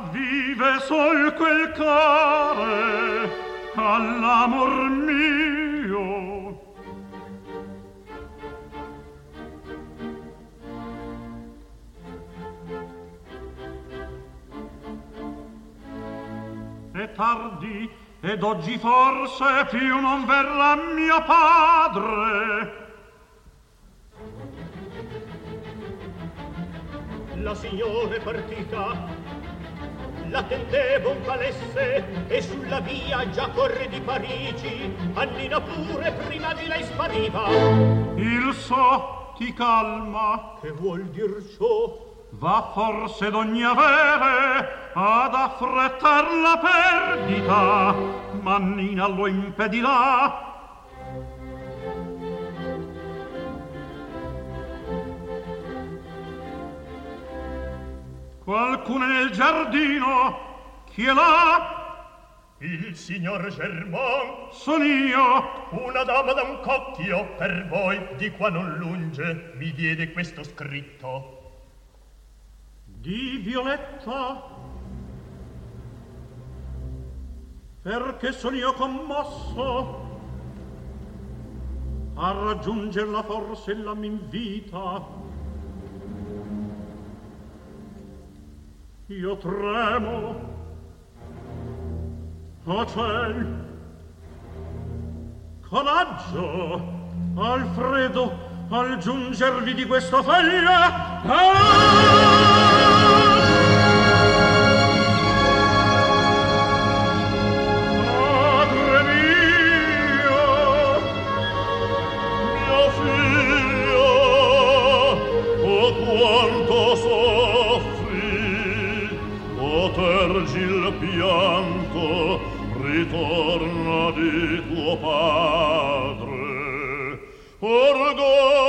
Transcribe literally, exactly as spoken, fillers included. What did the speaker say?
vive sol quel care all'amor mio. È tardi ed oggi forse più non verrà mio padre. La signora è partita, l'attendevo un valesse e sulla via già corre di Parigi. Annina pure prima di lei spariva. Il so ti calma. Che vuol dir ciò? Va forse d'ogni avere ad affrettar la perdita, ma Nina lo impedirà. Qualcuno nel giardino, chi è là? Il signor Germain. Son io. Una dama da un cocchio per voi, di qua non lunge, mi diede questo scritto. Di Violetta, perché son io commosso, a raggiungerla forse ella m'invita. Io tremo, oh ciel, coraggio, Alfredo, al giungervi di questo foglia. Ah! Pianto, ritorna di tuo padre. Orgoglio